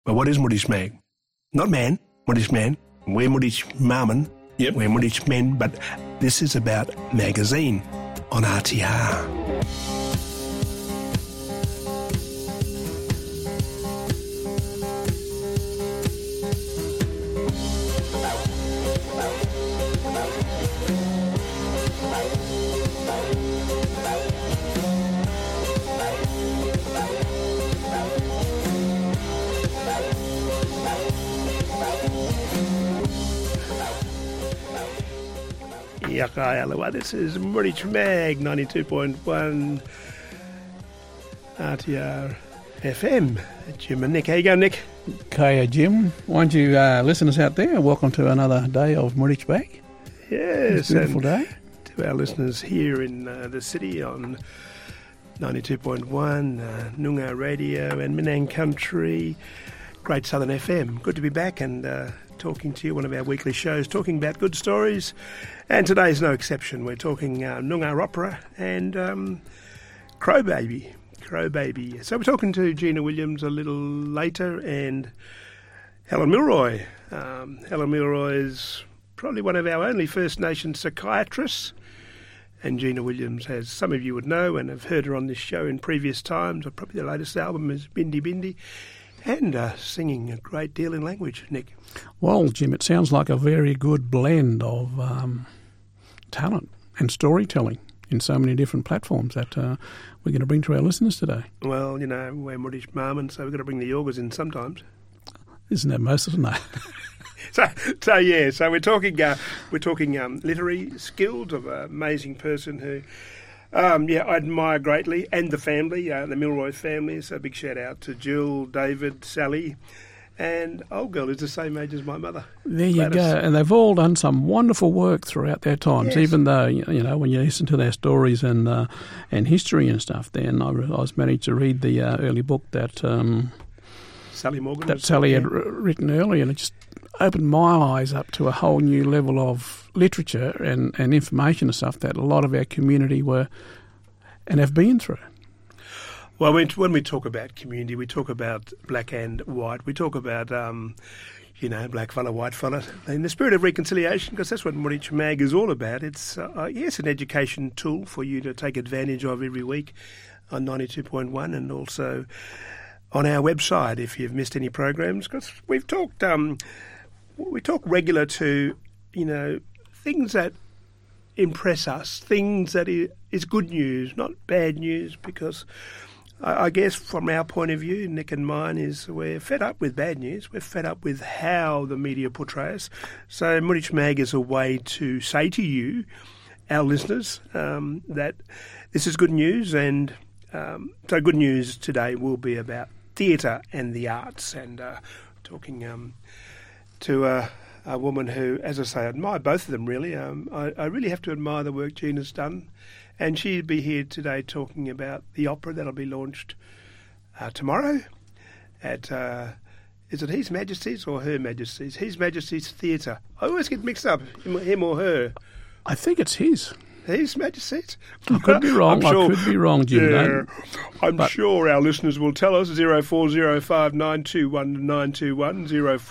But what is Moorish Mag? Not man, Moorish man. We're Moorish Marman. Yep. We're Moorish men, but this is about magazine on RTR. Yaka Alawa. This is Moorish Mag 92.1 RTR FM. Jim and Nick. How you going, Nick? Okay, Jim. Won't you listeners out there, welcome to another day of Moorish Mag. Yes. It's a beautiful day. To our listeners here in the city on 92.1 Noongar Radio and Minang Country, Great Southern FM. Good to be back and talking to you, one of our weekly shows, talking about good stories. And today's no exception. We're talking Noongar opera and Crow Baby. So we're talking to Gina Williams a little later and Helen Milroy. Helen Milroy is probably one of our only First Nations psychiatrists. And Gina Williams, as some of you would know and have heard her on this show in previous times, or probably the latest album is Bindi Bindi. And singing a great deal in language, Nick. Well, Jim, it sounds like a very good blend of talent and storytelling in so many different platforms that we're going to bring to our listeners today. Well, you know, we're Moorish Marman, so we've got to bring the Yorgas in sometimes. Isn't that most of the night? So we're talking literary skills of an amazing person who I admire greatly, and the family, the Milroy family. So a big shout out to Jill, David, Sally, and old girl is the same age as my mother. There you Gladys. go. And they've all done some wonderful work throughout their times, Yes. even though, you know, when you listen to their stories and history and stuff, then I was managed to read the early book that Sally Morgan. that Sally had written earlier, and it just opened my eyes up to a whole new level of literature and information and stuff that a lot of our community were and have been through. Well, when we talk about community, we talk about black and white. We talk about, black fella, white fella, in the spirit of reconciliation, because that's what Moorish Mag is all about. It's, an education tool for you to take advantage of every week on 92.1 and also on our website if you've missed any programs, because we've talked... we talk regular to, things that impress us, things that is good news, not bad news, because I guess from our point of view, Nick and mine, is we're fed up with bad news. We're fed up with how the media portray us. So Moorish Mag is a way to say to you, our listeners, that this is good news. And so good news today will be about theatre and the arts, and talking... to a woman who, as I say, I admire both of them, really. I really have to admire the work Gina's done. And she'll be here today talking about the opera that'll be launched tomorrow at, is it His Majesty's or Her Majesty's? His Majesty's Theatre. I always get mixed up, him or her. I think it's his. His Majesty's? I could be wrong. I could be wrong, Jim. Yeah, I'm sure our listeners will tell us. 0405 921 921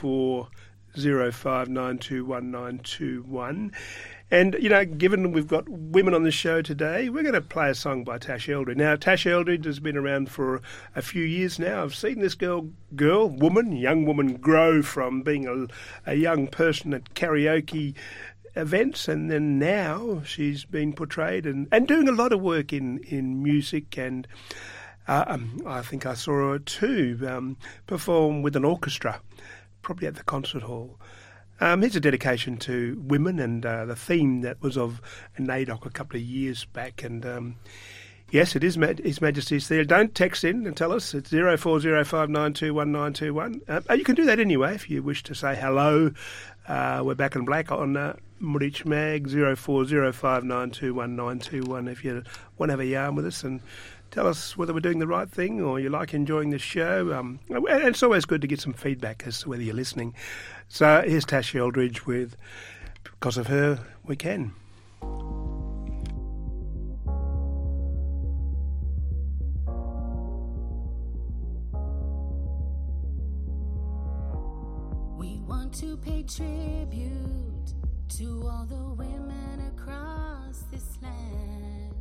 0405 921 921. And, given we've got women on the show today, we're going to play a song by Tash Eldridge. Now, Tash Eldridge has been around for a few years now. I've seen this young woman grow from being a young person at karaoke events, and then now she's been portrayed and doing a lot of work in music, and I think I saw her too perform with an orchestra, probably at the concert hall. Here's a dedication to women and the theme that was of NAIDOC a couple of years back. And yes, it is His Majesty's Theatre. Don't text in and tell us. It's 0405 921 921. You can do that anyway if you wish to say hello. We're back in black on Moorish Mag, 0405 921 921 if you want to have a yarn with us and tell us whether we're doing the right thing or you like enjoying the show. And it's always good to get some feedback as to whether you're listening. So here's Tash Eldridge with Because of Her, We Can. want to pay tribute to all the women across this land.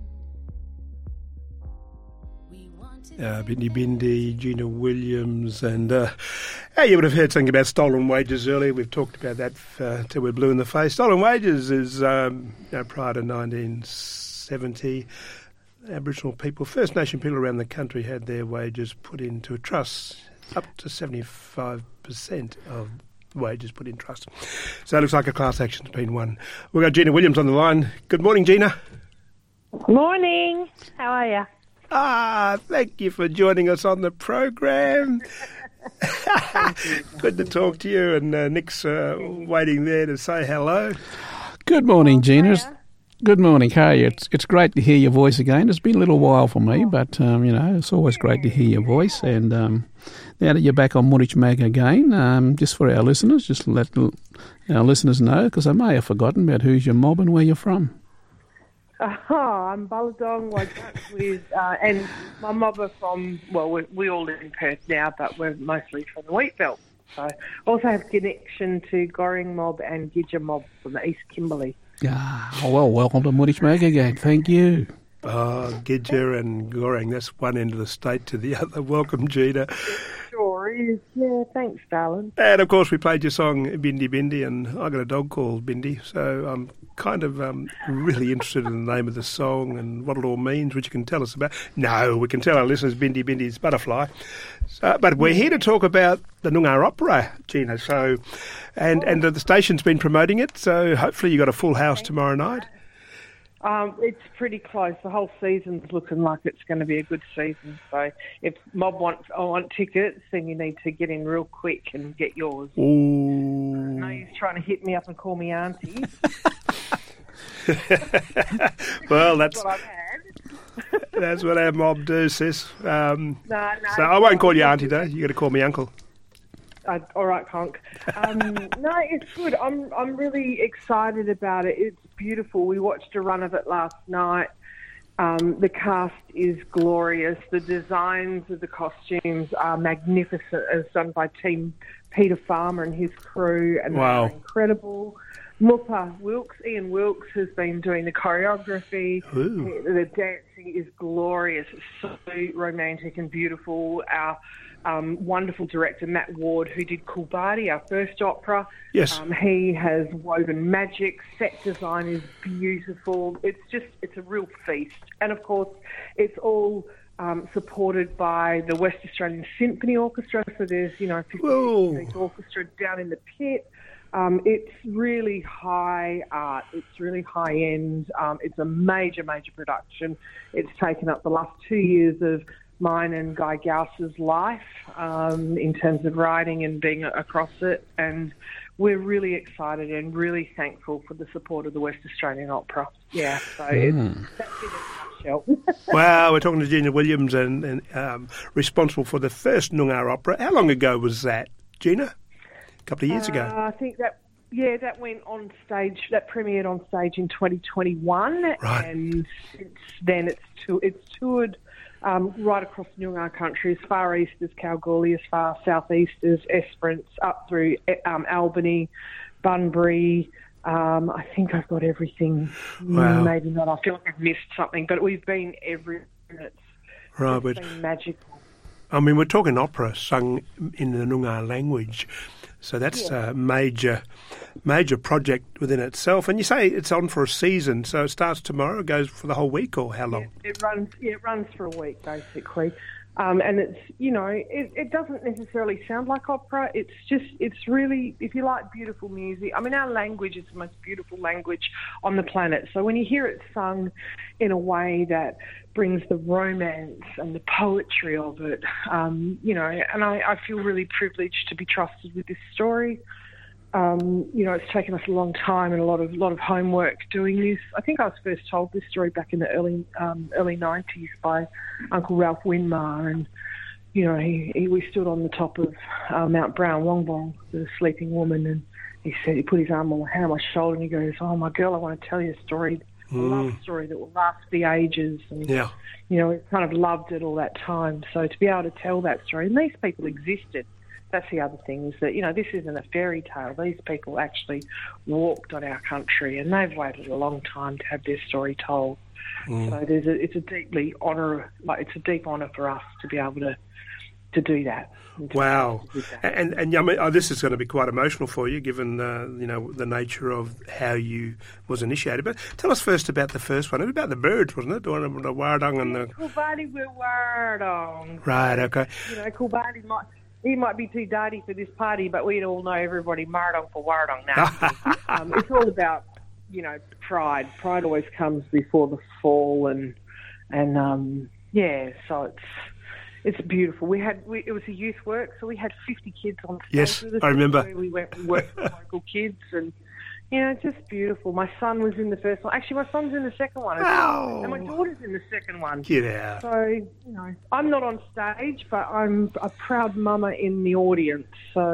We want to Bindi Bindi, Gina Williams, and you would have heard something about stolen wages earlier. We've talked about that till we're blue in the face. Stolen wages is prior to 1970, Aboriginal people, First Nation people around the country had their wages put into a trust, up to 75% of wages put in trust. So it looks like a class action's been won. We've got Gina Williams on the line. Good morning, Gina. Morning. How are you? Thank you for joining us on the program. Good to talk to you, and Nick's waiting there to say hello. Good morning, Gina. Good morning, Kay. It's great to hear your voice again. It's been a little while for me, but, it's always great to hear your voice. And now that you're back on Moorich Mag again, just for our listeners, just let our listeners know, because I may have forgotten about who's your mob and where you're from. I'm Balladong, with, and my mob are from, we all live in Perth now, but we're mostly from the Wheatbelt. So also have connection to Goring mob and Gidger mob from the East Kimberley. Welcome to Moorich Mag again. Thank you. Gidger and Goring, that's one end of the state to the other. Welcome, Gina. Sure is. Yeah, thanks, darling. And, of course, we played your song, Bindi Bindi, and I got a dog called Bindi, so I'm kind of really interested in the name of the song and what it all means, which you can tell us about. No, we can tell our listeners Bindi Bindi's butterfly. But we're here to talk about the Noongar Opera, Gina, so, and the station's been promoting it, so hopefully you got a full house tomorrow night. It's pretty close. The whole season's looking like it's going to be a good season. So if mob want tickets, then you need to get in real quick and get yours. Ooh. I know he's trying to hit me up and call me auntie. Well, that's what I've had. That's what our mob do, sis. No. So I won't call you auntie, though. You got to call me uncle. All right, Conk. No, it's good. I'm really excited about it. It's beautiful. We watched a run of it last night. The cast is glorious. The designs of the costumes are magnificent, as done by Team Peter Farmer and his crew, and wow. They're incredible. Mupa Wilkes, Ian Wilkes, has been doing the choreography. Ooh. The dancing is glorious. It's so romantic and beautiful. Our wonderful director, Matt Ward, who did Coolbadi, our first opera. Yes. He has woven magic. Set design is beautiful. It's a real feast. And, of course, it's all supported by the West Australian Symphony Orchestra. So there's, 50-piece orchestra down in the pit. It's really high art. It's really high end. It's a major, major production. It's taken up the last 2 years of mine and Guy Gauss's life in terms of writing and being across it. And we're really excited and really thankful for the support of the West Australian Opera. Yeah, so that's in a nutshell. Wow, we're talking to Gina Williams and responsible for the first Noongar Opera. How long ago was that, Gina? A couple of years ago. I think that went on stage, that premiered on stage in 2021. Right. And since then it's toured right across Noongar country, as far east as Kalgoorlie, as far southeast as Esperance, up through Albany, Bunbury. I think I've got everything. Wow. Maybe not. I feel like I've missed something, but we've been everywhere. It's been magical. I mean, we're talking opera sung in the Noongar language. So that's a major project within itself. And you say it's on for a season, so it starts tomorrow, it goes for the whole week, or how long? It runs for a week, basically. And it's, it doesn't necessarily sound like opera. It's really, if you like beautiful music, I mean, our language is the most beautiful language on the planet. So when you hear it sung in a way that brings the romance and the poetry of it, and I feel really privileged to be trusted with this story. It's taken us a long time and a lot of homework doing this. I think I was first told this story back in the early 90s by Uncle Ralph Winmar, and we stood on the top of Mount Brown Wongbong, the sleeping woman, and he put his arm on my shoulder and he goes, "Oh, my girl, I want to tell you a story, a love story that will last the ages." And we kind of loved it all that time. So to be able to tell that story, and these people existed. that's the other thing, is that, this isn't a fairy tale. These people actually walked on our country, and they've waited a long time to have their story told. So it's a deep honour for us to be able to do that. Wow. And I mean, this is going to be quite emotional for you, given the nature of how you was initiated. But tell us first about the first one. It was about the birds, wasn't it? The Wardong and the... Kulbadi were Wardong. Right, okay. Kulbadi might be too dirty for this party, but we'd all know everybody Mardong for Wardong now. It's all about, pride. Pride always comes before the fall, and so it's beautiful. It was a youth work, so we had 50 kids on stage. Yes, with us. I remember. We went and worked with local kids, and just beautiful. My son was in the first one. Actually, my son's in the second one, and my daughter's in the second one. Get out. So I'm not on stage, but I'm a proud mama in the audience. So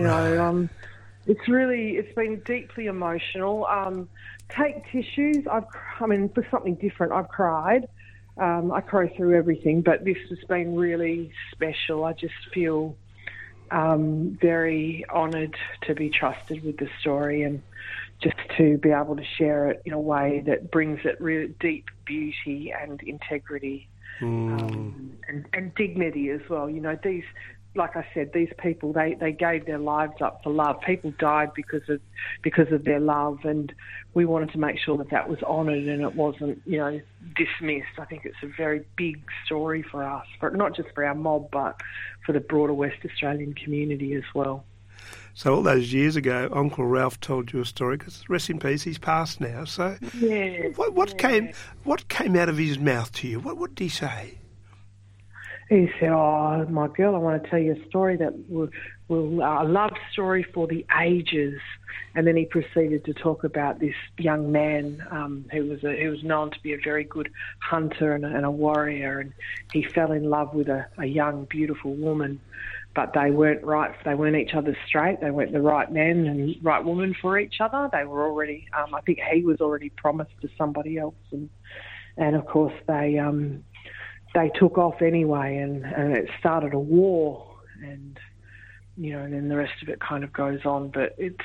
it's been deeply emotional. Take tissues. For something different, I've cried. I cry through everything, but this has been really special. I just feel very honoured to be trusted with the story, and just to be able to share it in a way that brings it really deep beauty and integrity and dignity as well. These, like I said, these people, they gave their lives up for love. People died because of their love, and we wanted to make sure that was honoured and it wasn't, dismissed. I think it's a very big story for us, not just for our mob, but for the broader West Australian community as well. So all those years ago, Uncle Ralph told you a story, because rest in peace, he's passed now. So what came out of his mouth to you? What did he say? He said, "Oh, my girl, I want to tell you a story that will a love story for the ages." And then he proceeded to talk about this young man who was known to be a very good hunter and a warrior, and he fell in love with a young, beautiful woman, but they weren't right. They weren't each other's straight. They weren't the right man and right woman for each other. They were already, I think he was already promised to somebody else, and of course they took off anyway, and it started a war, and and then the rest of it kind of goes on. But it's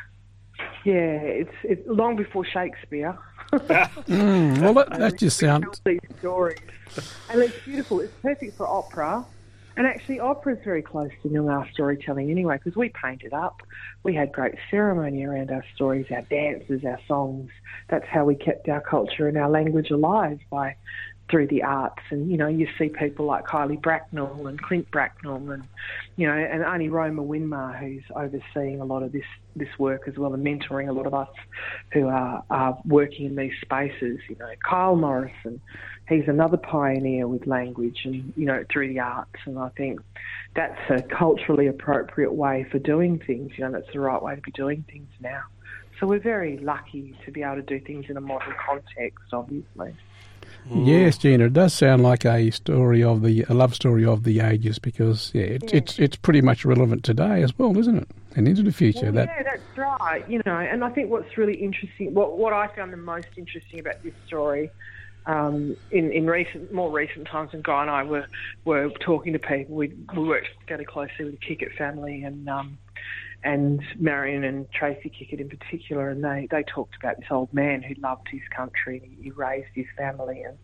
long before Shakespeare. Well, that just sounds... these stories, and it's beautiful. It's perfect for opera, and actually opera is very close to Noongar storytelling anyway, because we paint it up. We had great ceremony around our stories, our dances, our songs. That's how we kept our culture and our language alive, through the arts. And you see people like Kylie Bracknell and Clint Bracknell, and and Auntie Roma Winmar, who's overseeing a lot of this work as well, and mentoring a lot of us who are working in these spaces. Kyle Morrison, he's another pioneer with language and through the arts, and I think that's a culturally appropriate way for doing things. That's the right way to be doing things now. So we're very lucky to be able to do things in a modern context, obviously. Yes, Gina, it does sound like a love story of the ages, because it's pretty much relevant today as well, isn't it? And into the future. Well, that's right. And I think what's really interesting, what I found the most interesting about this story, in more recent times, when Guy and I were talking to people, we worked together closely with the Kickett family, and Marion and Tracy Kickett in particular, and they talked about this old man who loved his country. He raised his family, and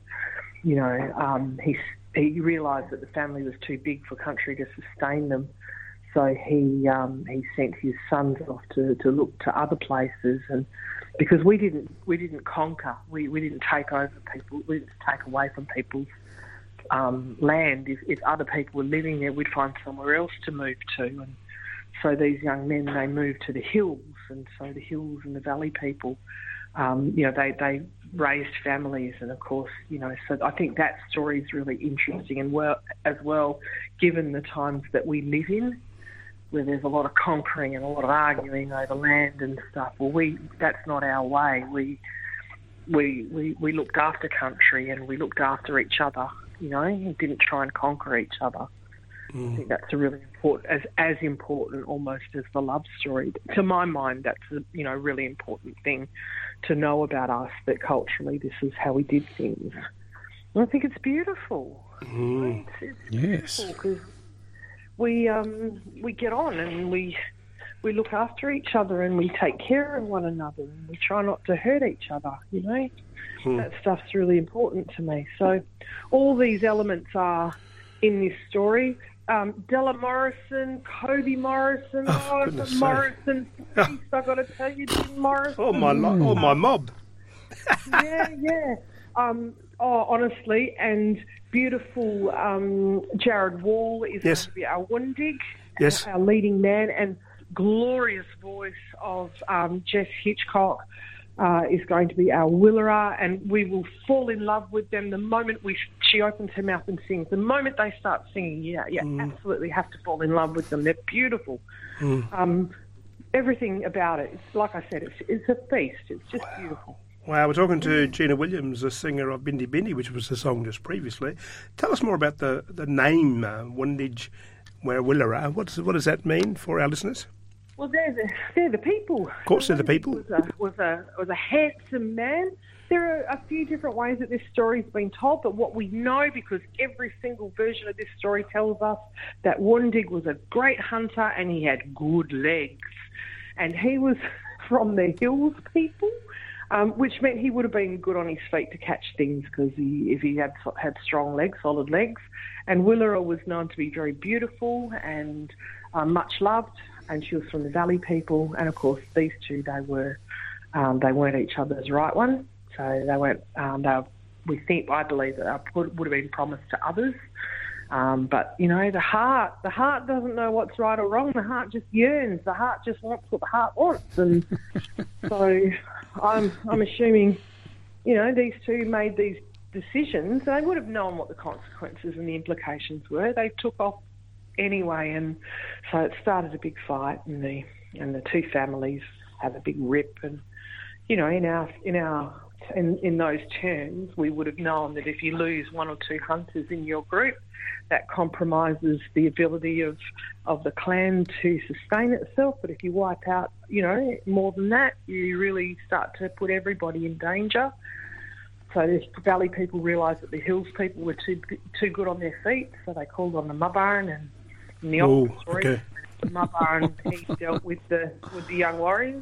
he realised that the family was too big for country to sustain them, so he sent his sons off to look to other places. And because we didn't conquer, we didn't take over people, we didn't take away from people's land. If other people were living there, we'd find somewhere else to move to. And so these young men, they moved to the hills, and so the hills and the valley people, they raised families, and of course, so I think that story is really interesting, and as well, given the times that we live in, where there's a lot of conquering and a lot of arguing over land and stuff. Well, that's not our way. We looked after country, and we looked after each other. And didn't try and conquer each other. I think that's a really important, as important almost as the love story. To my mind, that's a really important thing to know about us, that culturally this is how we did things. And I think it's beautiful. Right? It's yes. beautiful because we get on and we look after each other and we take care of one another and we try not to hurt each other, you know. That stuff's really important to me. So all these elements are in this story. Della Morrison, Kobe Morrison, Morrison, I've got to tell you, Jim Morrison. Oh, my mob. Yeah. Honestly, and beautiful Jared Wall is going to be our Wundig, our leading man, and glorious voice of Jess Hitchcock is going to be our Willera, and we will fall in love with them the moment she opens her mouth and sings. The moment they start singing, absolutely have to fall in love with them. They're beautiful. Everything about it, it's, like I said, it's a feast. It's just beautiful. Wow, we're talking to Gina Williams, the singer of Bindi Bindi, which was the song just previously. Tell us more about the name Wundij Willera. What does that mean for our listeners? Well, they're the people. Of course, they're the people. Was a handsome man. There are a few different ways that this story's been told, but what we know, because every single version of this story tells us that Wundig was a great hunter and he had good legs, and he was from the hills people. Which meant he would have been good on his feet to catch things because if he had strong legs, solid legs. And Willera was known to be very beautiful and much loved, and she was from the Valley people. And of course, these two, they weren't each other's right one, so they weren't. I believe that would have been promised to others. But you know, the heart doesn't know what's right or wrong. The heart just yearns. The heart just wants what the heart wants, and so I'm assuming, you know, these two made these decisions. They would have known what the consequences and the implications were. They took off anyway, and so it started a big fight, and the two families had a big rip. And you know, in those terms, we would have known that if you lose one or two hunters in your group, that compromises the ability of the clan to sustain itself. But if you wipe out, you know, more than that, you really start to put everybody in danger. So the Valley people realised that the Hills people were too good on their feet, so they called on the Mubaran, and in the old story, the Mubaran, he dealt with the young warriors,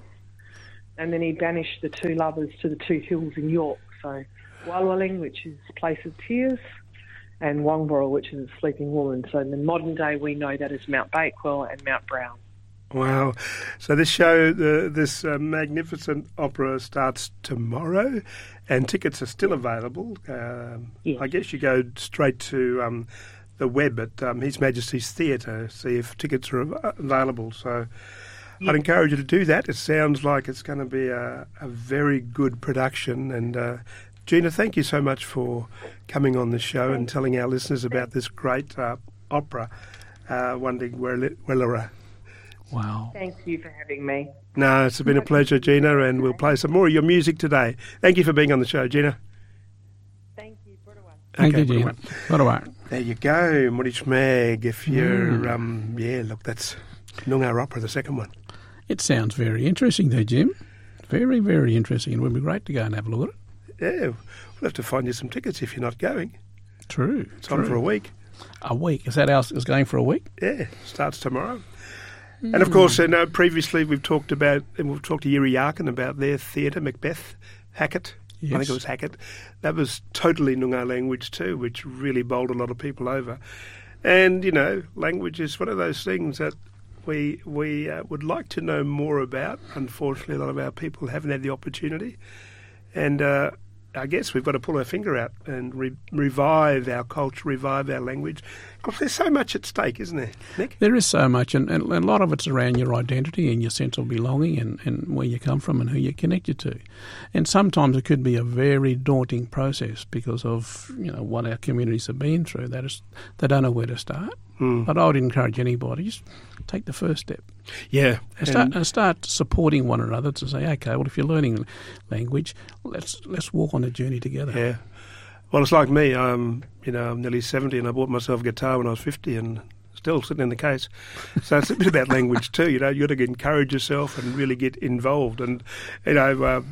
and then he banished the two lovers to the two hills in York. So Walwaling, which is a place of tears, and Wongborough, which is a sleeping woman. So in the modern day, we know that as Mount Bakewell and Mount Brown. Wow. So this show, this magnificent opera starts tomorrow, and tickets are still available. Yes. I guess you go straight to the web at His Majesty's Theatre, see if tickets are available. So I'd encourage you to do that. It sounds like it's going to be a very good production. And Gina, thank you so much for coming on the show and telling our listeners about this great opera, Wundig Willera. Wow. Thank you for having me. No, it's been a pleasure, Gina, and we'll play some more of your music today. Thank you for being on the show, Gina. Thank you. Budawan. Thank you, Gina. Budawan. There you go, Murich Mag. If you're, look, that's Noongar Opera, the second one. It sounds very interesting though, Jim. Very, very interesting. It would be great to go and have a look at it. Yeah, we'll have to find you some tickets if you're not going. True. It's on for a week. A week? Is that how it's going for a week? Yeah, starts tomorrow. And of course, previously we've talked to Yiri Yarkin about their theatre, Macbeth, Hackett. Yes. I think it was Hackett. That was totally Noongar language too, which really bowled a lot of people over. And, you know, language is one of those things that we would like to know more about. Unfortunately, a lot of our people haven't had the opportunity. And I guess we've got to pull our finger out and revive our culture, revive our language. Because there's so much at stake, isn't there, Nick? There is so much, and a lot of it's around your identity and your sense of belonging and where you come from and who you're connected to. And sometimes it could be a very daunting process because of, you know, what our communities have been through. They don't know where to start. But I would encourage anybody, just take the first step. Yeah. And start supporting one another to say, okay, well, if you're learning language, let's walk on a journey together. Yeah. Well, it's like me. I'm nearly 70 and I bought myself a guitar when I was 50 and still sitting in the case. So it's a bit about language too, you know. You've got to encourage yourself and really get involved. And, you know,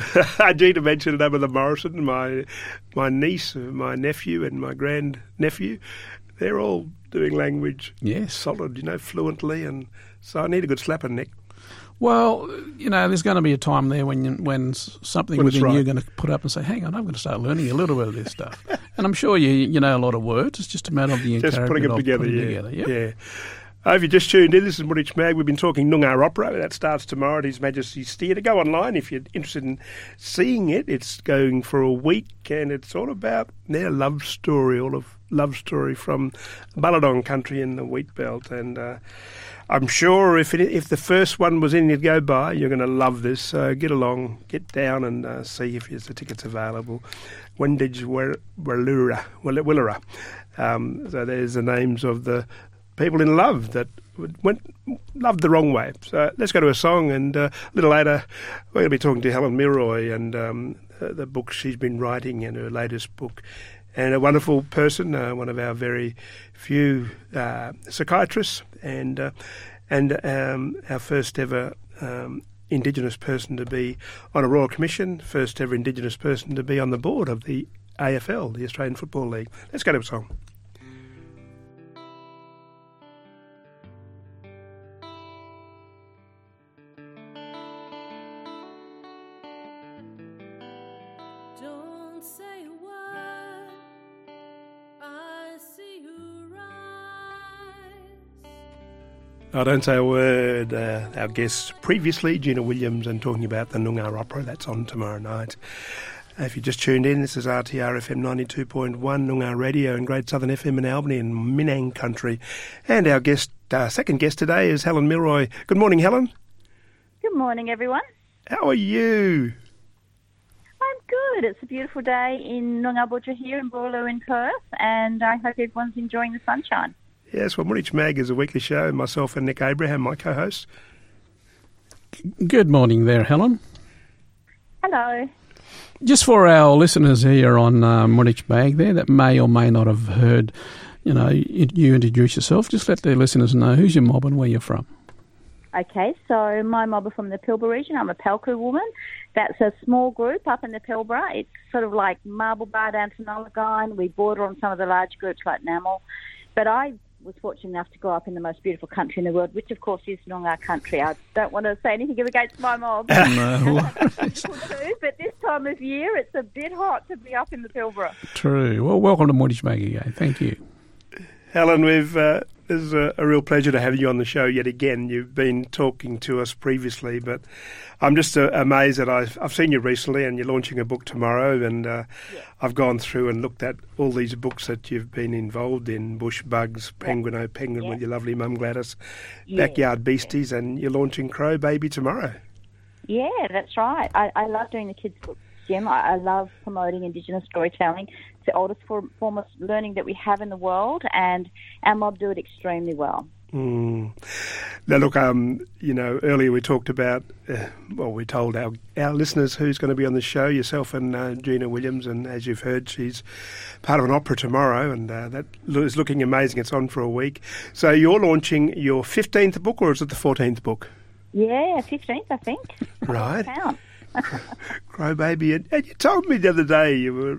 I need to mention Amanda Morrison, my niece, my nephew and my grand-nephew. they're all doing language Yes. solid, fluently, and so I need a good slap on the neck. Well, there's going to be a time there when something When it's within right. you're going to put up and say, hang on, I'm going to start learning a little bit of this stuff. And I'm sure you know a lot of words. It's just a matter of the Just putting encouragement them of together, putting yeah. together. Yep. Yeah. If you just tuned in, this is Murich Mag. We've been talking Noongar Opera. That starts tomorrow at His Majesty's Theatre. Go online if you're interested in seeing it. It's going for a week, and it's all about their love story, love story from Balladong country in the wheat belt. And I'm sure if the first one was in to go by, you're going to love this. So get along, get down and see if there's the tickets available. Wendage Willera. So there's the names of the people in love that loved the wrong way. So let's go to a song, and a little later we're going to be talking to Helen Milroy and the book she's been writing and her latest book. And a wonderful person, one of our very few psychiatrists, and our first ever Indigenous person to be on a Royal Commission, first ever Indigenous person to be on the board of the AFL, the Australian Football League. Let's go to a song. Don't say a word, I see you rise. I don't say a word. Our guests previously, Gina Williams, and talking about the Noongar Opera. That's on tomorrow night. If you just tuned in, this is RTR FM 92.1, Noongar Radio and Great Southern FM in Albany in Minang country. And our second guest today is Helen Milroy. Good morning, Helen. Good morning, everyone. How are you? I'm good. It's a beautiful day in Noongar Butcher here in Boorloo in Perth, and I hope everyone's enjoying the sunshine. Yes, well, Murich Mag is a weekly show. Myself and Nick Abraham, my co-host. Good morning there, Helen. Hello. Just for our listeners here on Murich Mag there that may or may not have heard, you introduce yourself, just let the listeners know who's your mob and where you're from. Okay, so my mob are from the Pilbara region. I'm a Palku woman. That's a small group up in the Pilbara. It's sort of like Marble Bar down to Nullagine. We border on some of the large groups like Namal. But I was fortunate enough to grow up in the most beautiful country in the world, which of course is Noongar country. I don't want to say anything against my mob. No. People do, but this time of year it's a bit hot to be up in the Pilbara. True. Well, welcome to Murich Mag again. Thank you. Helen, this is a real pleasure to have you on the show yet again. You've been talking to us previously, but I'm just amazed that I've seen you recently, and you're launching a book tomorrow, and I've gone through and looked at all these books that you've been involved in, Bush Bugs, Penguin O' Penguin with your lovely mum Gladys, Backyard Beasties, and you're launching Crow Baby tomorrow. Yeah, that's right. I love doing the kids' books, Jim. I love promoting Indigenous storytelling. It's the oldest form of learning that we have in the world, and our mob do it extremely well. Now, look, earlier we talked about, we told our listeners who's going to be on the show, yourself and Gina Williams, and as you've heard, she's part of an opera tomorrow, and that is looking amazing. It's on for a week. So you're launching your 15th book, or is it the 14th book? Yeah, 15th, I think. Right. Count. Crow Baby. And you told me the other day you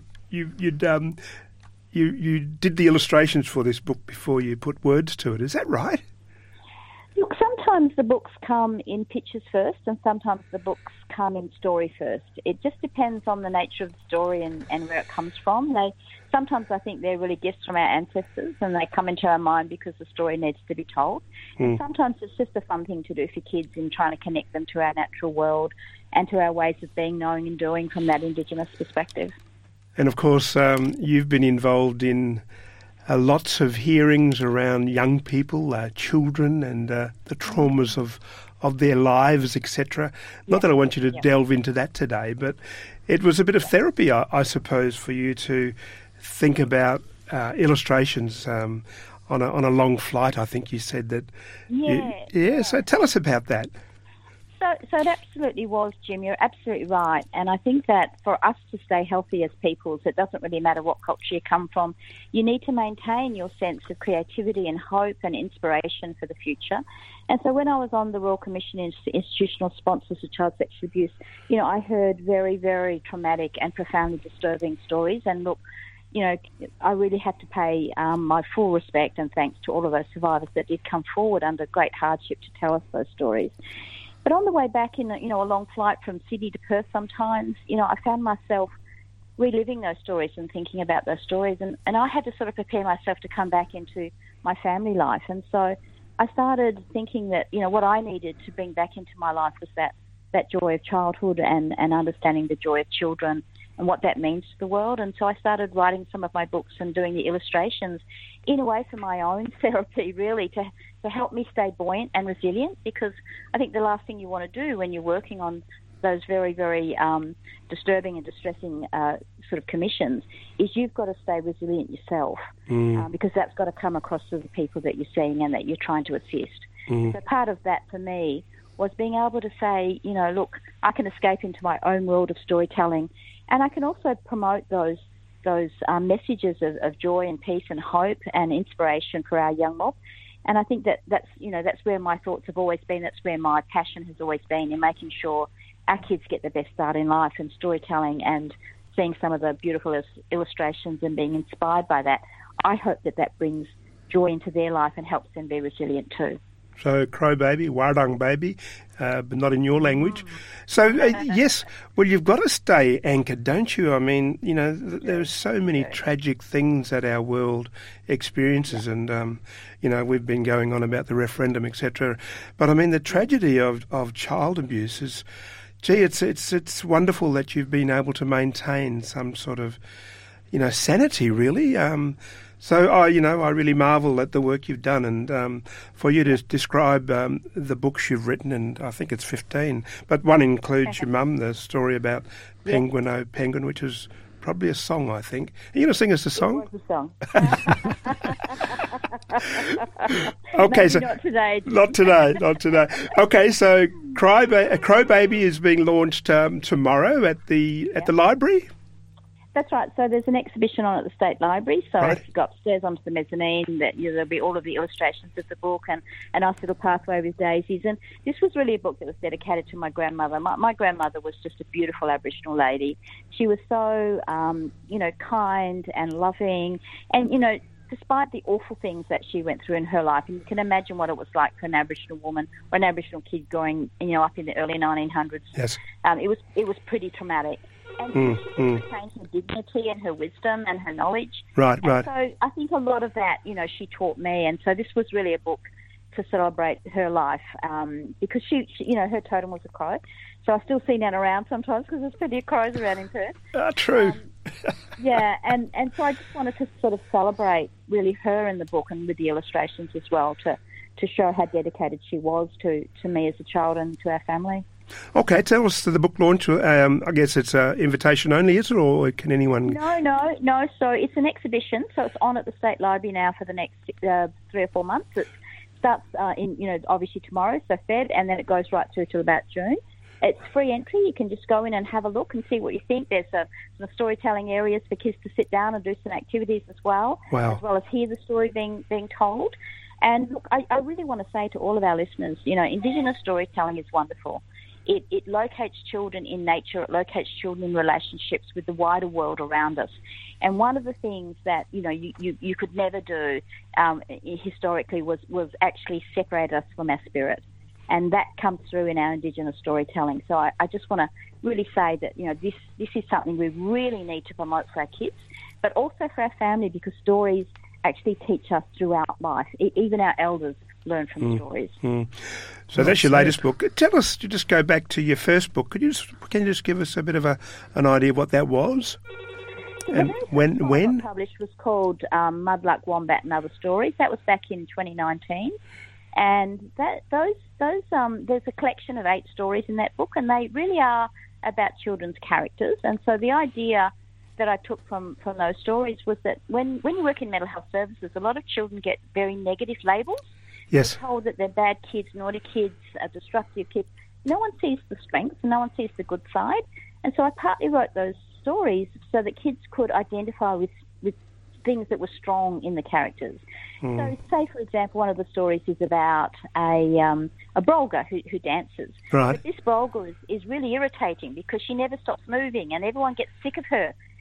did the illustrations for this book before you put words to it. Is that right? Look, sometimes the books come in pictures first, and sometimes the books come in story first. It just depends on the nature of the story and where it comes from. Sometimes I think they're really gifts from our ancestors, and they come into our mind because the story needs to be told. And sometimes it's just a fun thing to do for kids in trying to connect them to our natural world and to our ways of being, knowing and doing from that Indigenous perspective. And of course, you've been involved in lots of hearings around young people, children, and the traumas of their lives, etc. Not that I want you to delve into that today, but it was a bit of therapy, I suppose, for you to think about illustrations on a long flight. I think you said that. Yeah. So tell us about that. So it absolutely was, Jim. You're absolutely right. And I think that for us to stay healthy as peoples, it doesn't really matter what culture you come from. You need to maintain your sense of creativity and hope and inspiration for the future. And so when I was on the Royal Commission into Institutional Sponsors of Child Sexual Abuse, I heard very, very traumatic and profoundly disturbing stories. And look, I really have to pay my full respect and thanks to all of those survivors that did come forward under great hardship to tell us those stories. But on the way back in, a long flight from Sydney to Perth sometimes, I found myself reliving those stories and thinking about those stories. And I had to sort of prepare myself to come back into my family life. And so I started thinking that, what I needed to bring back into my life was that joy of childhood and understanding the joy of children and what that means to the world. And so I started writing some of my books and doing the illustrations in a way for my own therapy, really, to help me stay buoyant and resilient, because I think the last thing you want to do when you're working on those very, very disturbing and distressing sort of commissions is you've got to stay resilient yourself, because that's got to come across to the people that you're seeing and that you're trying to assist. So part of that for me was being able to say, look, I can escape into my own world of storytelling, and I can also promote those messages of joy and peace and hope and inspiration for our young mob. And I think that's where my thoughts have always been. That's where my passion has always been, in making sure our kids get the best start in life, and storytelling and seeing some of the beautiful illustrations and being inspired by that. I hope that brings joy into their life and helps them be resilient too. So, crow baby, wardang baby, but not in your language. So, yes, well, you've got to stay anchored, don't you? I mean, there are so many tragic things that our world experiences, and, we've been going on about the referendum, etc. But, I mean, the tragedy of child abuse is, it's wonderful that you've been able to maintain some sort of, sanity, really. So, I really marvel at the work you've done, and for you to describe the books you've written, and I think it's 15, but one includes your mum, the story about Penguin, oh Penguin, which is probably a song, I think. Are you going to sing us a song? It was a song. Okay, maybe so not today. Not today. Okay, so Crow Baby is being launched tomorrow at the library. That's right. So there's an exhibition on at the State Library. So Right. if you go upstairs onto the mezzanine, there'll be all of the illustrations of the book and a nice little pathway with daisies. And this was really a book that was dedicated to my grandmother. My grandmother was just a beautiful Aboriginal lady. She was so, kind and loving. And, despite the awful things that she went through in her life, and you can imagine what it was like for an Aboriginal woman or an Aboriginal kid growing, up in the early 1900s. Yes. It was pretty traumatic. And she retained her dignity and her wisdom and her knowledge. Right. So I think a lot of that, she taught me. And so this was really a book to celebrate her life, because she, her totem was a crow. So I still see that around sometimes because there's plenty of crows around in Perth. True. And so I just wanted to sort of celebrate really her in the book and with the illustrations as well to show how dedicated she was to me as a child and to our family. Okay, tell us the book launch. I guess it's invitation only, is it, or can anyone? No. So it's an exhibition. So it's on at the State Library now for the next 3 or 4 months. It starts obviously tomorrow, so Feb, and then it goes right through till about June. It's free entry. You can just go in and have a look and see what you think. There's some storytelling areas for kids to sit down and do some activities as well, Wow. as well as hear the story being told. And look, I really want to say to all of our listeners, Indigenous storytelling is wonderful. It locates children in nature. It locates children in relationships with the wider world around us. And one of the things that you could never do historically was actually separate us from our spirit, and that comes through in our Indigenous storytelling. So I just want to really say that this is something we really need to promote for our kids, but also for our family, because stories actually teach us throughout life. Even our elders learn from stories. So that's your latest book. Tell us, to just go back to your first book. Can you just give us a bit of an idea of what that was? And when? What published was called Mudluck, Wombat and Other Stories. That was back in 2019. And there's a collection of 8 stories in that book, and they really are about children's characters. And so the idea that I took from those stories was that when you work in mental health services, a lot of children get very negative labels. Yes. They're told that they're bad kids, naughty kids, destructive kids. No one sees the strengths and no one sees the good side. And so I partly wrote those stories so that kids could identify with things that were strong in the characters. So say, for example, one of the stories is about a brolga who dances. Right. But this brolga is really irritating because she never stops moving and everyone gets sick of her.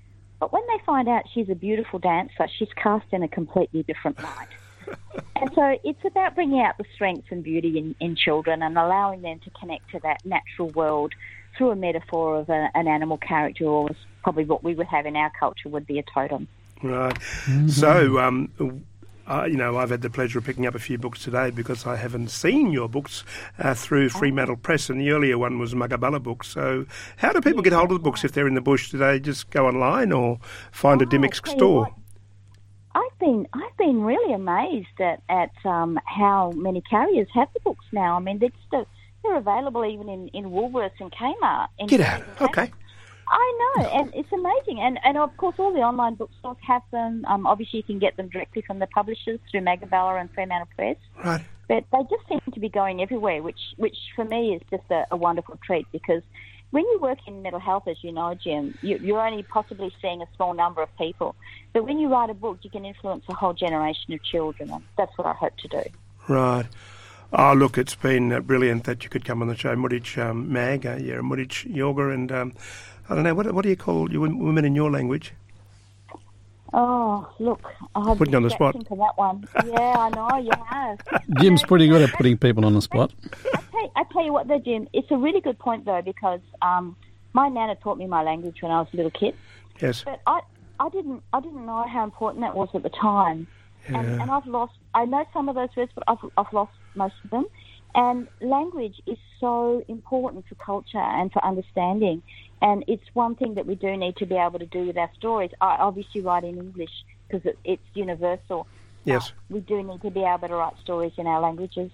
But when they find out she's a beautiful dancer, she's cast in a completely different light. And so it's about bringing out the strengths and beauty in children and allowing them to connect to that natural world through a metaphor of an animal character, or probably what we would have in our culture would be a totem. Right. Mm-hmm. So, I've had the pleasure of picking up a few books today because I haven't seen your books through Fremantle Press, and the earlier one was Muggabella Books. So how do people get hold of the books if they're in the bush? Do they just go online or find a Dymocks store? I've been really amazed at how many carriers have the books now. I mean, they're available even in Woolworths and Kmart. Get out. Okay. I know, and it's amazing. And of course, all the online bookstores have them. Obviously, you can get them directly from the publishers through Muggabella and Fremantle Press. Right. But they just seem to be going everywhere, which for me is just a wonderful treat, because when you work in mental health, as you know, Jim, you're only possibly seeing a small number of people. But when you write a book, you can influence a whole generation of children, and that's what I hope to do. Right. Oh, look, it's been brilliant that you could come on the show. Muditch Mag, you're a Muditch Yoga, and I don't know, what do you call you women in your language? Oh, look, I've putting you on the spot. For that one. Yeah, I know, you have. Jim's pretty good at putting people on the spot. I tell you what, though, Jim, it's a really good point, though, because my nana taught me my language when I was a little kid. Yes. But I didn't know how important that was at the time. Yeah. And I know some of those words, but I've lost most of them. And language is so important for culture and for understanding. And it's one thing that we do need to be able to do with our stories. I obviously write in English because it's universal. Yes. We do need to be able to write stories in our languages.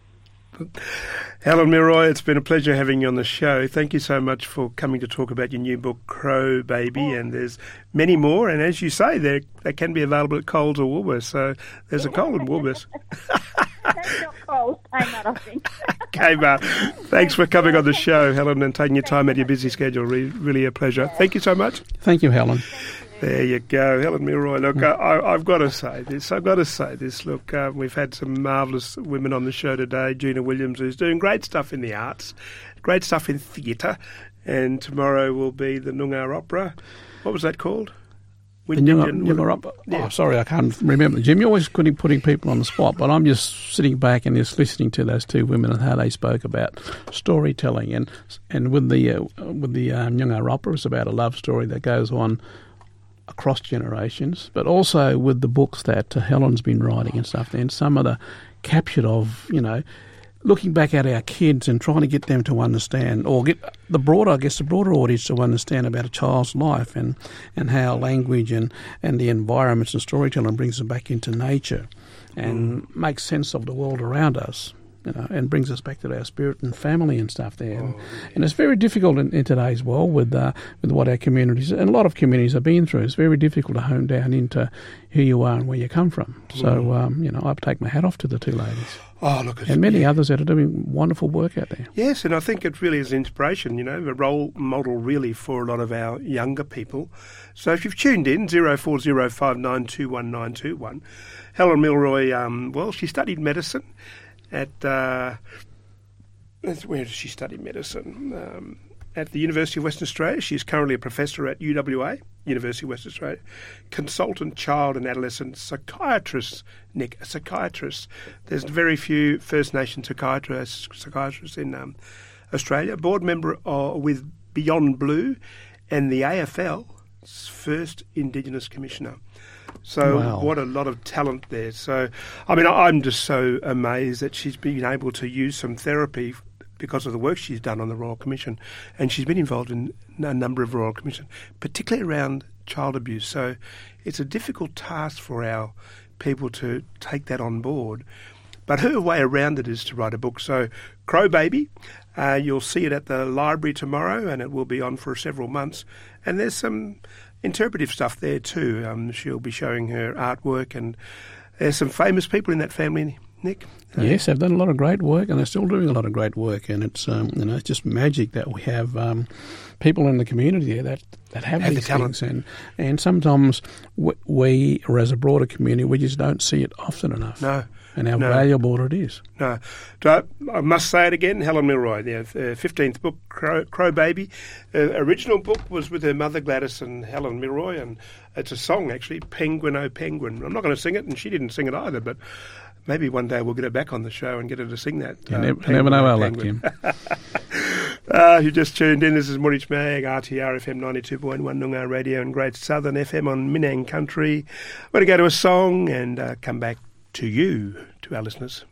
Helen Milroy, it's been a pleasure having you on the show. Thank you so much for coming to talk about your new book, Crow Baby, and there's many more. And as you say, they can be available at Coles or Woolworths. So there's a Coles and Woolworths. That's not Coles, Kmart, I think. Kmart. Thanks for coming on the show, Helen, and taking your time out of your busy schedule. Really a pleasure. Thank you so much. Thank you, Helen. There you go, Helen Milroy. Look, I've got to say this. Look, we've had some marvellous women on the show today. Gina Williams, who's doing great stuff in the arts, great stuff in theatre, and tomorrow will be the Noongar Opera. What was that called? The Noongar Opera. Yeah. Oh, sorry, I can't remember. Jim, you're always putting people on the spot, but I'm just sitting back and just listening to those two women and how they spoke about storytelling, and with the Noongar Opera, it's about a love story that goes on across generations, but also with the books that Helen's been writing and stuff, and some of the capture of, looking back at our kids and trying to get them to understand, or get the broader audience to understand about a child's life and how language and the environments and storytelling brings them back into nature and makes sense of the world around us. And brings us back to our spirit and family and stuff there. And it's very difficult in today's world with what our communities, and a lot of communities have been through. It's very difficult to hone down into who you are and where you come from. So, I take my hat off to the two ladies. Oh, look, and many others that are doing wonderful work out there. Yes, and I think it really is inspiration, a role model really for a lot of our younger people. So if you've tuned in, 0405921921, Helen Milroy, she studied medicine at where does she study medicine? At the University of Western Australia. She's currently a professor at UWA, University of Western Australia, consultant child and adolescent psychiatrist, Nick, a psychiatrist. There's very few First Nation psychiatrists in Australia. Board member with Beyond Blue and the AFL's first Indigenous Commissioner. So What a lot of talent there. So, I'm just so amazed that she's been able to use some therapy because of the work she's done on the Royal Commission. And she's been involved in a number of Royal Commissions, particularly around child abuse. So it's a difficult task for our people to take that on board. But her way around it is to write a book. So Crow Baby, you'll see it at the library tomorrow, and it will be on for several months. And there's some interpretive stuff there too. She'll be showing her artwork, and there's some famous people in that family, Nick. Yes, they've done a lot of great work, and they're still doing a lot of great work. And it's it's just magic that we have people in the community there that have these things, and sometimes we, as a broader community, we just don't see it often enough. No, and how No. valuable it is. No. So I must say it again, Helen Milroy, the 15th book, Crow Baby. Original book was with her mother Gladys and Helen Milroy, and it's a song actually, Penguin Oh Penguin. I'm not going to sing it, and she didn't sing it either, but maybe one day we'll get her back on the show and get her to sing that. You never know how luck, Penguin. Jim. You just tuned in. This is Morich Mag, RTR FM 92.1 Noongar Radio and Great Southern FM on Minang Country. We're going to go to a song and come back to you, to our listeners.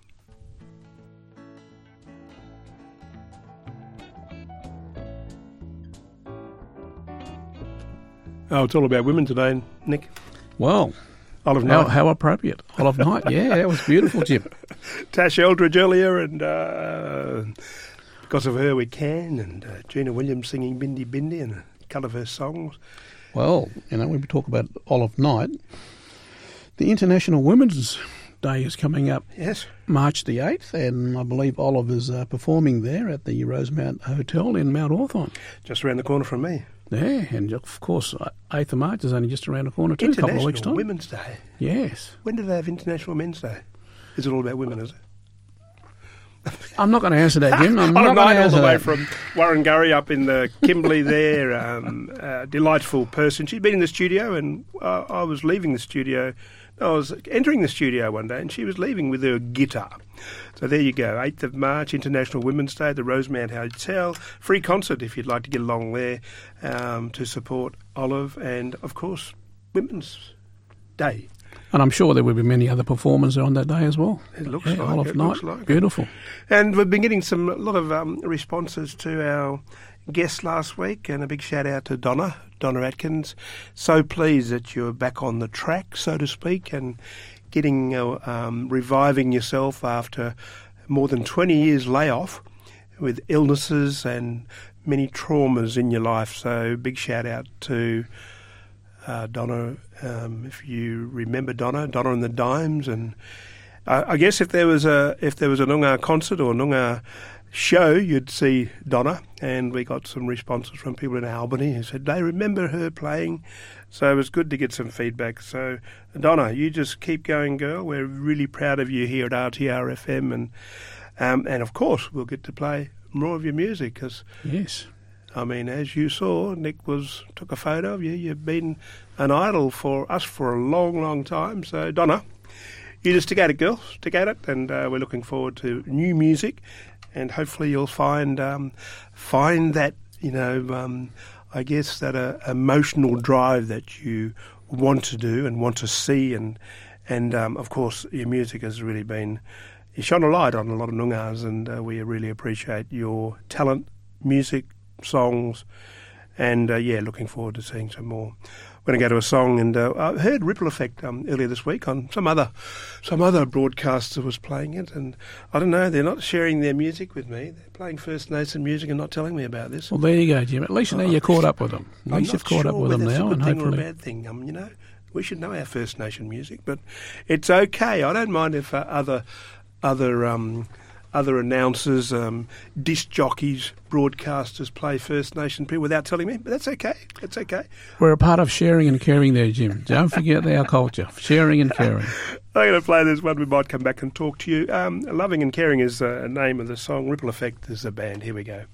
Oh, it's all about women today, Nick. Well, Olive Knight. how appropriate. Olive Knight, yeah, that was beautiful, Jim. Tash Eldridge earlier, and Because of Her We Can, and Gina Williams singing Bindi Bindi and a couple of her songs. Well, when we talk about Olive Knight, the International Women's Day is coming up Yes. March the 8th, and I believe Olive is performing there at the Rosemount Hotel in Mount Hawthorn. Just around the corner from me. Yeah, and of course, 8th of March is only just around the corner too, a couple of weeks' International time. Women's Day. Yes. When do they have International Men's Day? Is it all about women, is it? I'm not going to answer that, Jim. I'm not Olive going to Knight all answer the way that. from Warrangurry up in the Kimberley there. Delightful person. She'd been in the studio, and I was leaving the studio. I was entering the studio one day, and she was leaving with her guitar. So there you go, 8th of March, International Women's Day, the Rosemount Hotel. Free concert if you'd like to get along there to support Olive and, of course, Women's Day. And I'm sure there will be many other performers on that day as well. It looks Yeah, like Olive it. Knight, Looks like it. beautiful. And we've been getting a lot of responses to our guest last week, and a big shout out to Donna Atkins. So pleased that you're back on the track, so to speak, and getting reviving yourself after more than 20 years layoff with illnesses and many traumas in your life. So big shout out to Donna, if you remember Donna and the Dimes, and I guess if there was a Noongar concert or Noongar show, you'd see Donna, and we got some responses from people in Albany who said they remember her playing. So it was good to get some feedback. So Donna, you just keep going, girl. We're really proud of you here at RTR FM, and of course we'll get to play more of your music because. Yes. I mean, as you saw, Nick took a photo of you. You've been an idol for us for a long, long time. So, Donna, you just stick at it, girl. Stick at it. And we're looking forward to new music. And hopefully you'll find that, I guess that emotional drive that you want to do and want to see. And of course, your music has really been... You shone a light on a lot of Noongars, and we really appreciate your talent, music, songs, and looking forward to seeing some more. We're going to go to a song, and I heard Ripple Effect earlier this week on some other broadcaster was playing it, and I don't know, they're not sharing their music with me. They're playing First Nation music and not telling me about this. Well, there you go, Jim. At least now you're caught up with them. At least you've caught up with them now, I'm and not sure whether that's a good thing or a hopefully. bad thing. We should know our First Nation music, but it's okay. I don't mind if other announcers, disc jockeys, broadcasters play First Nation people without telling me, but that's okay. It's okay. We're a part of sharing and caring there, Jim. Don't forget our culture, sharing and caring. I'm going to play this one. We might come back and talk to you. Loving and Caring is the name of the song. Ripple Effect is the band. Here we go.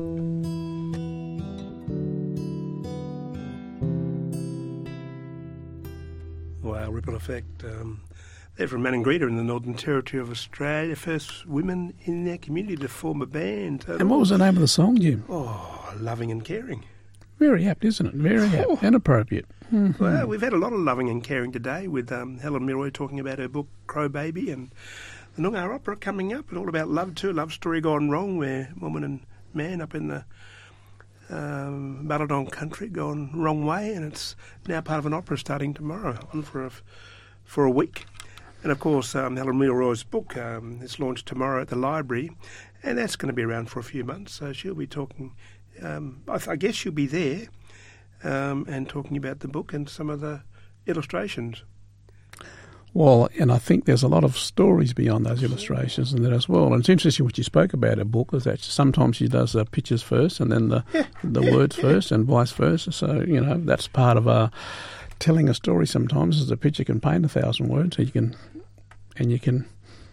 Wow, Ripple Effect. They're from Maningrida in the Northern Territory of Australia. First women in their community to form a band. And what was the name of the song, Jim? Oh, Loving and Caring. Very apt, isn't it? Very apt and appropriate. Mm-hmm. Well, we've had a lot of loving and caring today with Helen Milroy talking about her book, Crow Baby, and the Noongar Opera coming up. It's all about love too, love story gone wrong, where woman and man up in the Baladong country gone wrong way, and it's now part of an opera starting tomorrow on for a week. And of course, Helen Milroy's book is launched tomorrow at the library, and that's going to be around for a few months. So she'll be talking. I guess she'll be there and talking about the book and some of the illustrations. Well, and I think there's a lot of stories beyond those illustrations and that as well. And it's interesting what you spoke about a book, is that sometimes she does the pictures first and then the words first and vice versa. So, that's part of telling a story sometimes, is a picture can paint 1,000 words, so you can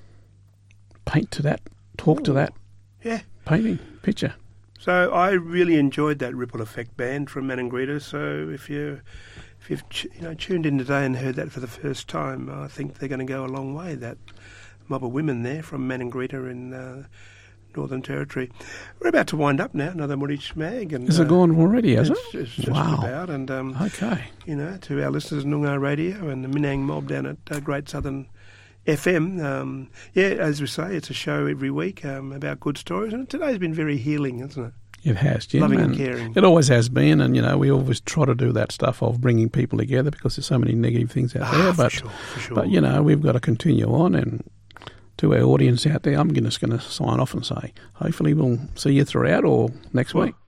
paint to that, talk to that Yeah. painting, picture. So I really enjoyed that Ripple Effect band from Manangrita. So if you've tuned in today and heard that for the first time, I think they're going to go a long way. That mob of women there from Manangrita in Northern Territory. We're about to wind up now. Another Murich Mag. And, Is it gone already? Has it? It's just Wow. about. And Okay. to our listeners, Noongar Radio and the Minang Mob down at Great Southern FM. As we say, it's a show every week about good stories, and today's been very healing, hasn't it? It has, Jim. Loving and caring. It always has been, and we always try to do that stuff of bringing people together because there's so many negative things out there. But, for sure. But we've got to continue on, and to our audience out there, I'm just going to sign off and say, hopefully we'll see you throughout or next week.